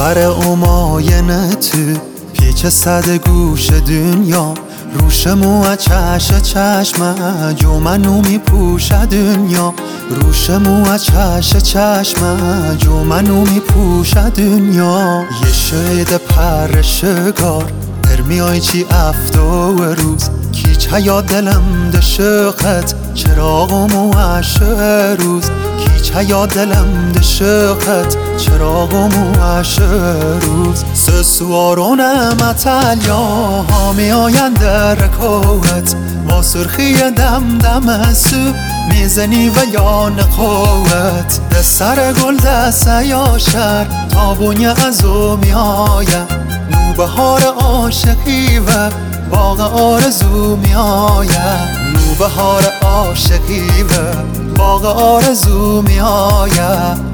باور اماین تو پیچ صد گوش دنیا روشمو چش چشم جو منو میپوشه دنیا روشمو چش چشم جو منو میپوشه دنیا یه شید پرشگار میای چی افتا و روز کی چیا دلم دشقت چراغمو عشق روز کی چیا دلم دشقت چراغمو عشق روز سسوارونم اتلیا ها می آین در رکوت با سرخی دم دم سو میزنی و یا نقوت ده سر گل دست یا شر تابونی از او می آید بهار عاشقی و باغ آرزو می آید نوبهار عاشقی و باغ آرزو می آید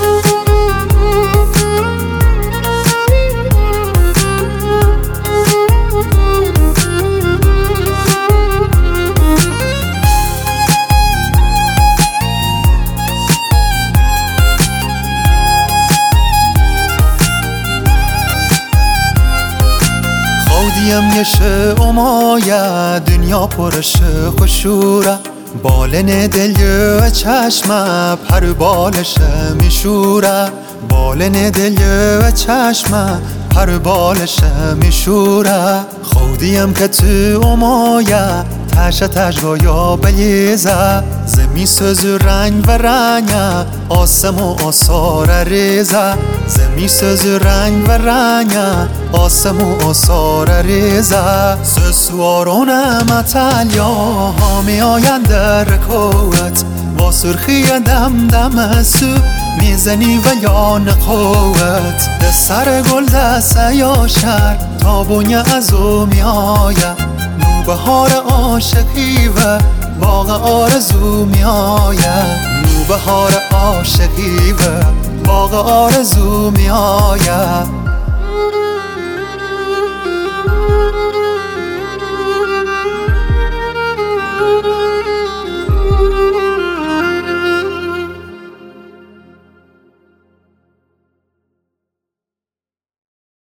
دیم یه شعمایه دنیا پرش خوشوره بالن دل یه چشمه پر بالش میشوره بالن دل یه چشمه پر بالش میشوره خودیم که تو امایه تش گایا بلیزه زمی سوز رنگ و رنگه آسم و آثار ریزه زمی سوز رنگ و رنگه آسم و آثار ریزه سسوارونم اتلیا ها می آین در رکوت با سرخی دم دم سو میزنی و یا نقوت ده سر گل دست یا شر تابونی از او می آید بهار عاشقی و باغ آرزو می آید نوبهار عاشقی و باغ آرزو می آید